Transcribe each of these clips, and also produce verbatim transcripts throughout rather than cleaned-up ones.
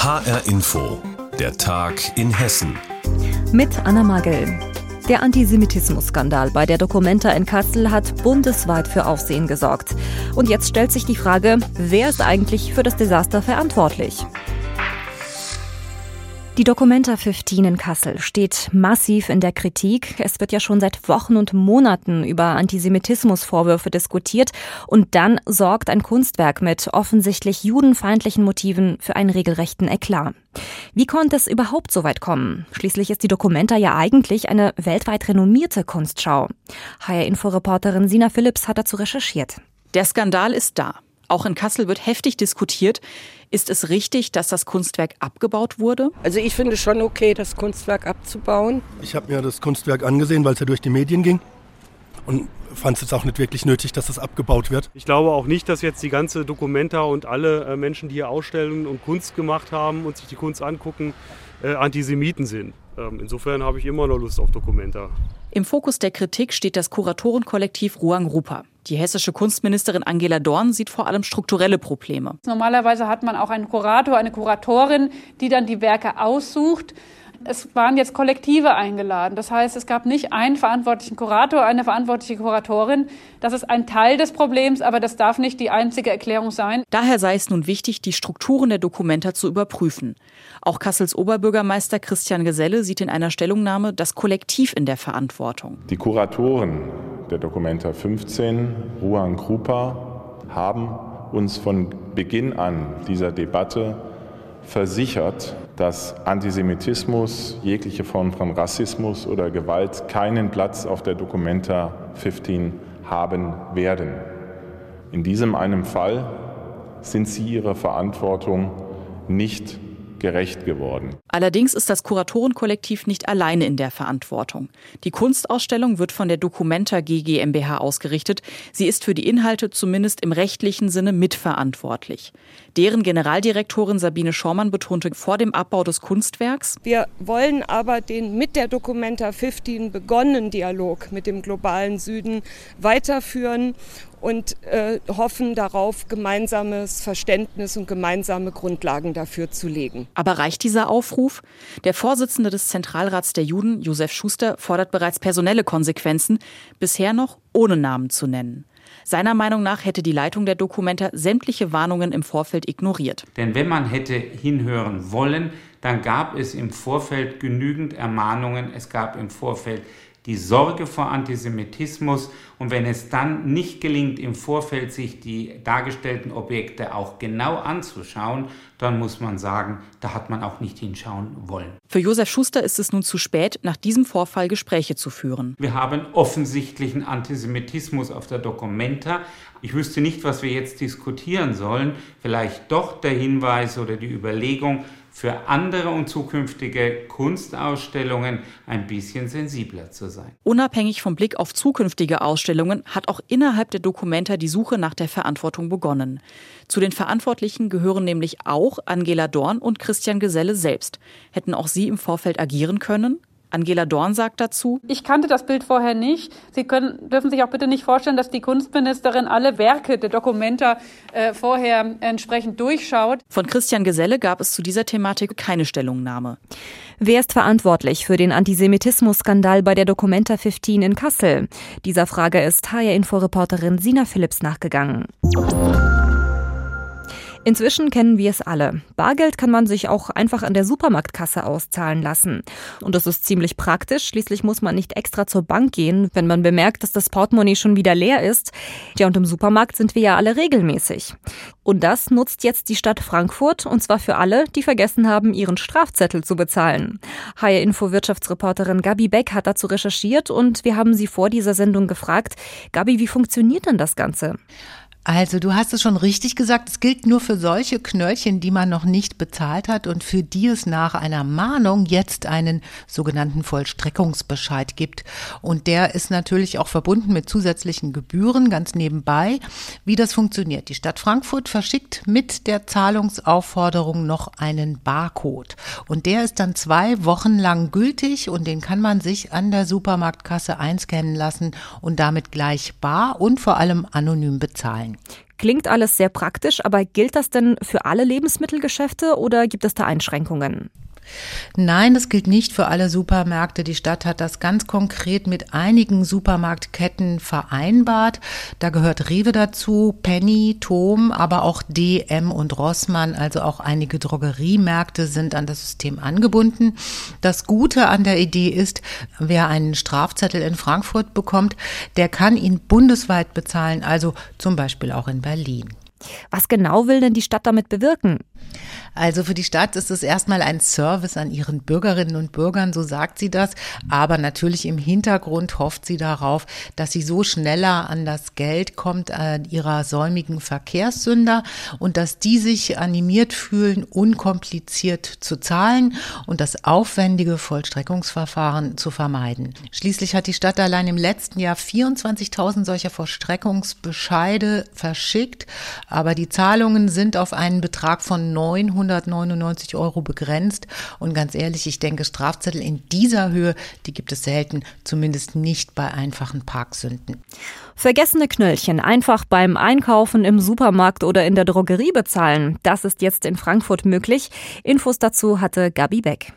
H R Info, der Tag in Hessen. Mit Anna Magel. Der Antisemitismus-Skandal bei der Documenta in Kassel hat bundesweit für Aufsehen gesorgt. Und jetzt stellt sich die Frage, wer ist eigentlich für das Desaster verantwortlich? Die Documenta fünfzehn in Kassel steht massiv in der Kritik. Es wird ja schon seit Wochen und Monaten über Antisemitismusvorwürfe diskutiert. Und dann sorgt ein Kunstwerk mit offensichtlich judenfeindlichen Motiven für einen regelrechten Eklat. Wie konnte es überhaupt so weit kommen? Schließlich ist die Documenta ja eigentlich eine weltweit renommierte Kunstschau. H R-Info-Reporterin Sina Philipps hat dazu recherchiert. Der Skandal ist da. Auch in Kassel wird heftig diskutiert. Ist es richtig, dass das Kunstwerk abgebaut wurde? Also ich finde schon okay, das Kunstwerk abzubauen. Ich habe mir das Kunstwerk angesehen, weil es ja durch die Medien ging. Und fand es jetzt auch nicht wirklich nötig, dass es abgebaut wird. Ich glaube auch nicht, dass jetzt die ganze Documenta und alle äh, Menschen, die hier ausstellen und Kunst gemacht haben und sich die Kunst angucken, äh, Antisemiten sind. Ähm, insofern habe ich immer noch Lust auf Documenta. Im Fokus der Kritik steht das Kuratorenkollektiv Ruang Rupa. Die hessische Kunstministerin Angela Dorn sieht vor allem strukturelle Probleme. Normalerweise hat man auch einen Kurator, eine Kuratorin, die dann die Werke aussucht. Es waren jetzt Kollektive eingeladen. Das heißt, es gab nicht einen verantwortlichen Kurator, eine verantwortliche Kuratorin. Das ist ein Teil des Problems, aber das darf nicht die einzige Erklärung sein. Daher sei es nun wichtig, die Strukturen der Documenta zu überprüfen. Auch Kassels Oberbürgermeister Christian Geselle sieht in einer Stellungnahme das Kollektiv in der Verantwortung. Die Kuratoren der Documenta fünfzehn, Ruang Rupa, haben uns von Beginn an dieser Debatte versichert, dass Antisemitismus, jegliche Form von Rassismus oder Gewalt keinen Platz auf der Documenta fünfzehn haben werden. In diesem einen Fall sind sie ihrer Verantwortung nicht gerecht geworden. Allerdings ist das Kuratorenkollektiv nicht alleine in der Verantwortung. Die Kunstausstellung wird von der Documenta G GmbH ausgerichtet. Sie ist für die Inhalte zumindest im rechtlichen Sinne mitverantwortlich. Deren Generaldirektorin Sabine Schormann betonte vor dem Abbau des Kunstwerks: Wir wollen aber den mit der Documenta fünfzehn begonnenen Dialog mit dem globalen Süden weiterführen und äh, hoffen darauf, gemeinsames Verständnis und gemeinsame Grundlagen dafür zu legen. Aber reicht dieser Aufruf? Der Vorsitzende des Zentralrats der Juden, Josef Schuster, fordert bereits personelle Konsequenzen, bisher noch ohne Namen zu nennen. Seiner Meinung nach hätte die Leitung der Documenta sämtliche Warnungen im Vorfeld ignoriert. Denn wenn man hätte hinhören wollen, dann gab es im Vorfeld genügend Ermahnungen, es gab im Vorfeld die Sorge vor Antisemitismus, und wenn es dann nicht gelingt, im Vorfeld sich die dargestellten Objekte auch genau anzuschauen, dann muss man sagen, da hat man auch nicht hinschauen wollen. Für Josef Schuster ist es nun zu spät, nach diesem Vorfall Gespräche zu führen. Wir haben offensichtlichen Antisemitismus auf der Documenta. Ich wüsste nicht, was wir jetzt diskutieren sollen. Vielleicht doch der Hinweis oder die Überlegung, für andere und zukünftige Kunstausstellungen ein bisschen sensibler zu sein. Unabhängig vom Blick auf zukünftige Ausstellungen hat auch innerhalb der Documenta die Suche nach der Verantwortung begonnen. Zu den Verantwortlichen gehören nämlich auch Angela Dorn und Christian Geselle selbst. Hätten auch sie im Vorfeld agieren können? Angela Dorn sagt dazu: Ich kannte das Bild vorher nicht. Sie können, dürfen sich auch bitte nicht vorstellen, dass die Kunstministerin alle Werke der Documenta äh, vorher entsprechend durchschaut. Von Christian Geselle gab es zu dieser Thematik keine Stellungnahme. Wer ist verantwortlich für den Antisemitismus-Skandal bei der Documenta fünfzehn in Kassel? Dieser Frage ist H R-Info-Reporterin Sina Philipps nachgegangen. Inzwischen kennen wir es alle. Bargeld kann man sich auch einfach an der Supermarktkasse auszahlen lassen. Und das ist ziemlich praktisch. Schließlich muss man nicht extra zur Bank gehen, wenn man bemerkt, dass das Portemonnaie schon wieder leer ist. Ja, und im Supermarkt sind wir ja alle regelmäßig. Und das nutzt jetzt die Stadt Frankfurt, und zwar für alle, die vergessen haben, ihren Strafzettel zu bezahlen. H R-Info-Wirtschaftsreporterin Gabi Beck hat dazu recherchiert, und wir haben sie vor dieser Sendung gefragt: Gabi, wie funktioniert denn das Ganze? Also du hast es schon richtig gesagt, es gilt nur für solche Knöllchen, die man noch nicht bezahlt hat und für die es nach einer Mahnung jetzt einen sogenannten Vollstreckungsbescheid gibt. Und der ist natürlich auch verbunden mit zusätzlichen Gebühren, ganz nebenbei. Wie das funktioniert: Die Stadt Frankfurt verschickt mit der Zahlungsaufforderung noch einen Barcode. Und der ist dann zwei Wochen lang gültig, und den kann man sich an der Supermarktkasse einscannen lassen und damit gleich bar und vor allem anonym bezahlen. Klingt alles sehr praktisch, aber gilt das denn für alle Lebensmittelgeschäfte oder gibt es da Einschränkungen? Nein, das gilt nicht für alle Supermärkte. Die Stadt hat das ganz konkret mit einigen Supermarktketten vereinbart. Da gehört Rewe dazu, Penny, Tom, aber auch D M und Rossmann, also auch einige Drogeriemärkte sind an das System angebunden. Das Gute an der Idee ist, wer einen Strafzettel in Frankfurt bekommt, der kann ihn bundesweit bezahlen, also zum Beispiel auch in Berlin. Was genau will denn die Stadt damit bewirken? Also für die Stadt ist es erstmal ein Service an ihren Bürgerinnen und Bürgern, so sagt sie das. Aber natürlich im Hintergrund hofft sie darauf, dass sie so schneller an das Geld kommt an ihrer säumigen Verkehrssünder und dass die sich animiert fühlen, unkompliziert zu zahlen und das aufwendige Vollstreckungsverfahren zu vermeiden. Schließlich hat die Stadt allein im letzten Jahr vierundzwanzigtausend solcher Vollstreckungsbescheide verschickt. Aber die Zahlungen sind auf einen Betrag von neunhundertneunundneunzig Euro begrenzt. Und ganz ehrlich, ich denke, Strafzettel in dieser Höhe, die gibt es selten, zumindest nicht bei einfachen Parksünden. Vergessene Knöllchen einfach beim Einkaufen im Supermarkt oder in der Drogerie bezahlen. Das ist jetzt in Frankfurt möglich. Infos dazu hatte Gabi Beck.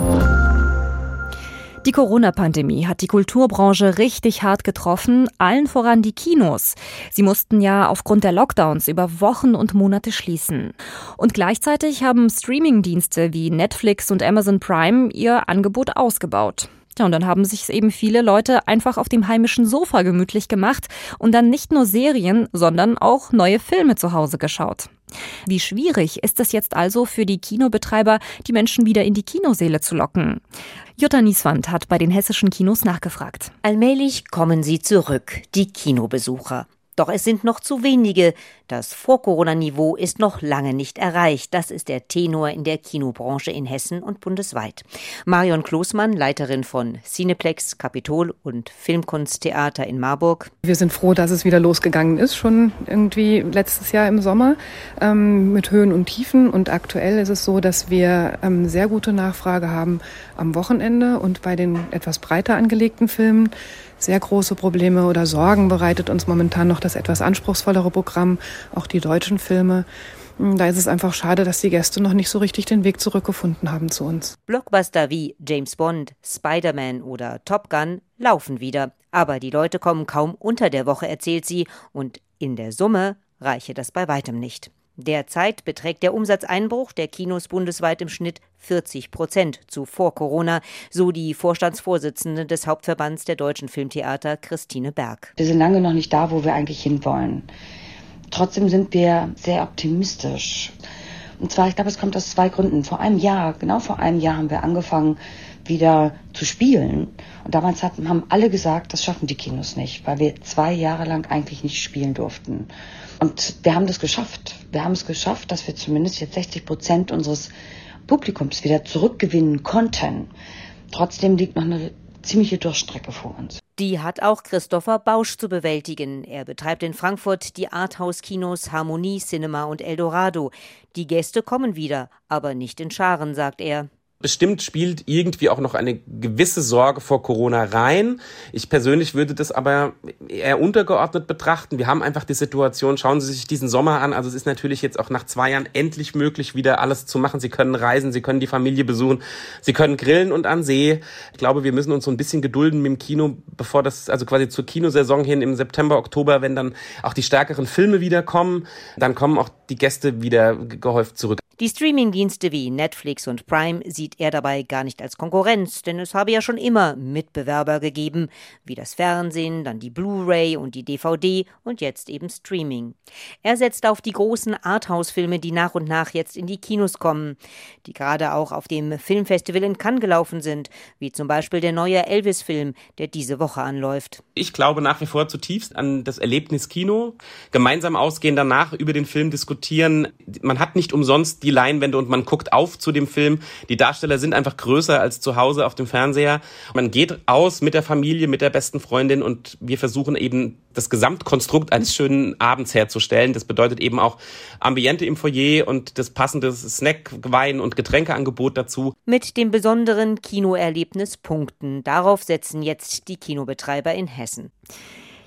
Die Corona-Pandemie hat die Kulturbranche richtig hart getroffen, allen voran die Kinos. Sie mussten ja aufgrund der Lockdowns über Wochen und Monate schließen. Und gleichzeitig haben Streaming-Dienste wie Netflix und Amazon Prime ihr Angebot ausgebaut. Ja, und dann haben sich eben viele Leute einfach auf dem heimischen Sofa gemütlich gemacht und dann nicht nur Serien, sondern auch neue Filme zu Hause geschaut. Wie schwierig ist es jetzt also für die Kinobetreiber, die Menschen wieder in die Kinosäle zu locken? Jutta Nieswand hat bei den hessischen Kinos nachgefragt. Allmählich kommen sie zurück, die Kinobesucher. Doch es sind noch zu wenige. Das Vor-Corona-Niveau ist noch lange nicht erreicht. Das ist der Tenor in der Kinobranche in Hessen und bundesweit. Marion Kloßmann, Leiterin von Cineplex, Capitol und Filmkunsttheater in Marburg. Wir sind froh, dass es wieder losgegangen ist, schon irgendwie letztes Jahr im Sommer, ähm, mit Höhen und Tiefen. Und aktuell ist es so, dass wir ähm, sehr gute Nachfrage haben am Wochenende und bei den etwas breiter angelegten Filmen. Sehr große Probleme oder Sorgen bereitet uns momentan noch das etwas anspruchsvollere Programm, auch die deutschen Filme. Da ist es einfach schade, dass die Gäste noch nicht so richtig den Weg zurückgefunden haben zu uns. Blockbuster wie James Bond, Spider-Man oder Top Gun laufen wieder. Aber die Leute kommen kaum unter der Woche, erzählt sie. Und in der Summe reiche das bei weitem nicht. Derzeit beträgt der Umsatzeinbruch der Kinos bundesweit im Schnitt vierzig Prozent zu vor Corona, so die Vorstandsvorsitzende des Hauptverbands der deutschen Filmtheater, Christine Berg. Wir sind lange noch nicht da, wo wir eigentlich hinwollen. Trotzdem sind wir sehr optimistisch. Und zwar, ich glaube, es kommt aus zwei Gründen. Vor einem Jahr, genau vor einem Jahr haben wir angefangen, wieder zu spielen. Und damals hatten, haben alle gesagt, das schaffen die Kinos nicht, weil wir zwei Jahre lang eigentlich nicht spielen durften. Und wir haben das geschafft. Wir haben es geschafft, dass wir zumindest jetzt sechzig Prozent unseres Publikums wieder zurückgewinnen konnten. Trotzdem liegt noch eine ziemliche Durchstrecke vor uns. Die hat auch Christopher Bausch zu bewältigen. Er betreibt in Frankfurt die Arthouse-Kinos Harmonie, Cinema und Eldorado. Die Gäste kommen wieder, aber nicht in Scharen, sagt er. Bestimmt spielt irgendwie auch noch eine gewisse Sorge vor Corona rein. Ich persönlich würde das aber eher untergeordnet betrachten. Wir haben einfach die Situation, schauen Sie sich diesen Sommer an. Also es ist natürlich jetzt auch nach zwei Jahren endlich möglich, wieder alles zu machen. Sie können reisen, Sie können die Familie besuchen, Sie können grillen und an See. Ich glaube, wir müssen uns so ein bisschen gedulden mit dem Kino, bevor das, also quasi zur Kinosaison hin im September, Oktober, wenn dann auch die stärkeren Filme wiederkommen, dann kommen auch die Gäste wieder gehäuft zurück. Die Streamingdienste wie Netflix und Prime sieht er dabei gar nicht als Konkurrenz, denn es habe ja schon immer Mitbewerber gegeben, wie das Fernsehen, dann die Blu-ray und die D V D und jetzt eben Streaming. Er setzt auf die großen Arthouse-Filme, die nach und nach jetzt in die Kinos kommen, die gerade auch auf dem Filmfestival in Cannes gelaufen sind, wie zum Beispiel der neue Elvis-Film, der diese Woche anläuft. Ich glaube nach wie vor zutiefst an das Erlebnis Kino. Gemeinsam ausgehen, danach über den Film diskutieren. Man hat nicht umsonst die Leinwände und man guckt auf zu dem Film. Die Darsteller sind einfach größer als zu Hause auf dem Fernseher. Man geht aus mit der Familie, mit der besten Freundin und wir versuchen eben das Gesamtkonstrukt eines schönen Abends herzustellen. Das bedeutet eben auch Ambiente im Foyer und das passende Snack-, Wein- und Getränkeangebot dazu. Mit dem besonderen Kinoerlebnis punkten. Darauf setzen jetzt die Kinobetreiber in Hessen.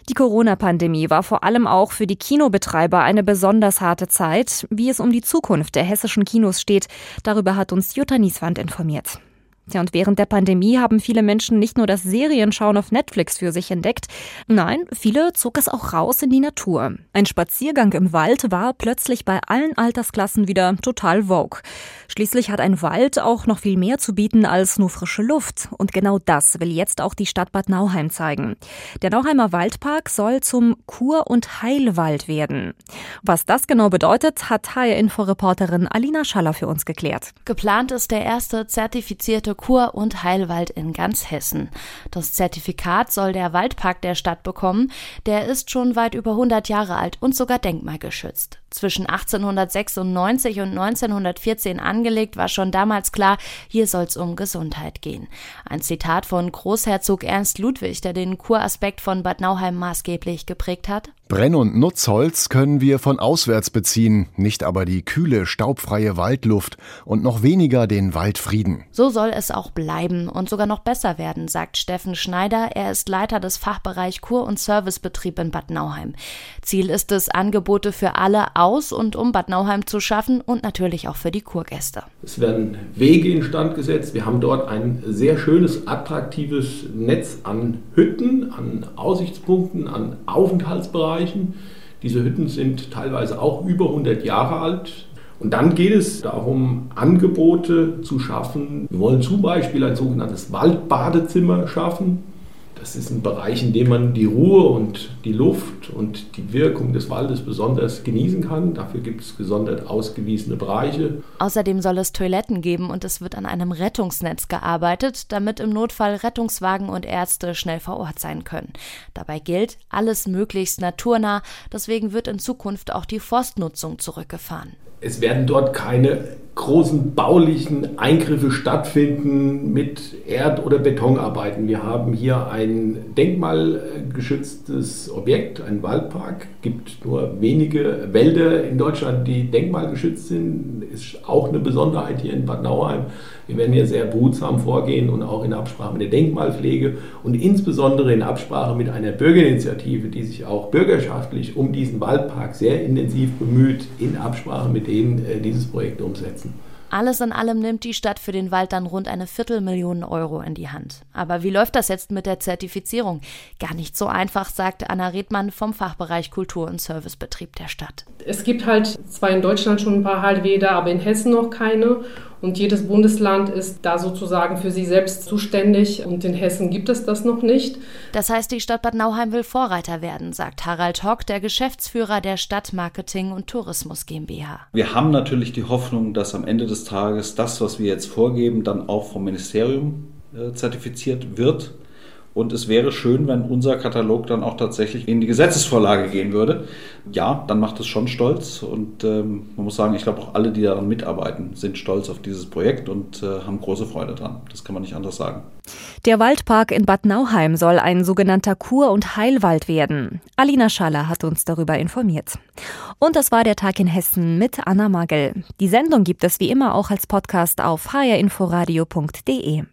Die Corona-Pandemie war vor allem auch für die Kinobetreiber eine besonders harte Zeit. Wie es um die Zukunft der hessischen Kinos steht, darüber hat uns Jutta Nieswand informiert. Ja, und während der Pandemie haben viele Menschen nicht nur das Serienschauen auf Netflix für sich entdeckt. Nein, viele zog es auch raus in die Natur. Ein Spaziergang im Wald war plötzlich bei allen Altersklassen wieder total vogue. Schließlich hat ein Wald auch noch viel mehr zu bieten als nur frische Luft. Und genau das will jetzt auch die Stadt Bad Nauheim zeigen. Der Nauheimer Waldpark soll zum Kur- und Heilwald werden. Was das genau bedeutet, hat H R-Info-Reporterin Alina Schaller für uns geklärt. Geplant ist der erste zertifizierte Kur- und Heilwald in ganz Hessen. Das Zertifikat soll der Waldpark der Stadt bekommen. Der ist schon weit über hundert Jahre alt und sogar denkmalgeschützt. Zwischen achtzehnhundertsechsundneunzig und neunzehnhundertvierzehn angelegt, war schon damals klar, hier soll es um Gesundheit gehen. Ein Zitat von Großherzog Ernst Ludwig, der den Kuraspekt von Bad Nauheim maßgeblich geprägt hat. Brenn- und Nutzholz können wir von auswärts beziehen, nicht aber die kühle, staubfreie Waldluft und noch weniger den Waldfrieden. So soll es auch bleiben und sogar noch besser werden, sagt Steffen Schneider. Er ist Leiter des Fachbereich Kur- und Servicebetrieb in Bad Nauheim. Ziel ist es, Angebote für alle aus und um Bad Nauheim zu schaffen und natürlich auch für die Kurgäste. Es werden Wege instand gesetzt. Wir haben dort ein sehr schönes, attraktives Netz an Hütten, an Aussichtspunkten, an Aufenthaltsbereichen. Diese Hütten sind teilweise auch über hundert Jahre alt. Und dann geht es darum, Angebote zu schaffen. Wir wollen zum Beispiel ein sogenanntes Waldbadezimmer schaffen. Das ist ein Bereich, in dem man die Ruhe und die Luft und die Wirkung des Waldes besonders genießen kann. Dafür gibt es gesondert ausgewiesene Bereiche. Außerdem soll es Toiletten geben und es wird an einem Rettungsnetz gearbeitet, damit im Notfall Rettungswagen und Ärzte schnell vor Ort sein können. Dabei gilt, alles möglichst naturnah. Deswegen wird in Zukunft auch die Forstnutzung zurückgefahren. Es werden dort keine großen baulichen Eingriffe stattfinden mit Erd- oder Betonarbeiten. Wir haben hier ein denkmalgeschütztes Objekt, einen Waldpark. Es gibt nur wenige Wälder in Deutschland, die denkmalgeschützt sind. Ist auch eine Besonderheit hier in Bad Nauheim. Wir werden hier sehr behutsam vorgehen und auch in Absprache mit der Denkmalpflege und insbesondere in Absprache mit einer Bürgerinitiative, die sich auch bürgerschaftlich um diesen Waldpark sehr intensiv bemüht, in Absprache mit denen äh, dieses Projekt umsetzen. Alles in allem nimmt die Stadt für den Wald dann rund eine Viertelmillion Euro in die Hand. Aber wie läuft das jetzt mit der Zertifizierung? Gar nicht so einfach, sagt Anna Redmann vom Fachbereich Kultur- und Servicebetrieb der Stadt. Es gibt halt zwar in Deutschland schon ein paar Heilbäder, aber in Hessen noch keine. Und jedes Bundesland ist da sozusagen für sich selbst zuständig. Und in Hessen gibt es das noch nicht. Das heißt, die Stadt Bad Nauheim will Vorreiter werden, sagt Harald Hock, der Geschäftsführer der Stadtmarketing und Tourismus GmbH. Wir haben natürlich die Hoffnung, dass am Ende des Tages das, was wir jetzt vorgeben, dann auch vom Ministerium äh, zertifiziert wird. Und es wäre schön, wenn unser Katalog dann auch tatsächlich in die Gesetzesvorlage gehen würde. Ja, dann macht es schon stolz. Und ähm, man muss sagen, ich glaube auch alle, die daran mitarbeiten, sind stolz auf dieses Projekt und äh, haben große Freude dran. Das kann man nicht anders sagen. Der Waldpark in Bad Nauheim soll ein sogenannter Kur- und Heilwald werden. Alina Schaller hat uns darüber informiert. Und das war der Tag in Hessen mit Anna Magel. Die Sendung gibt es wie immer auch als Podcast auf h r inforadio punkt d e.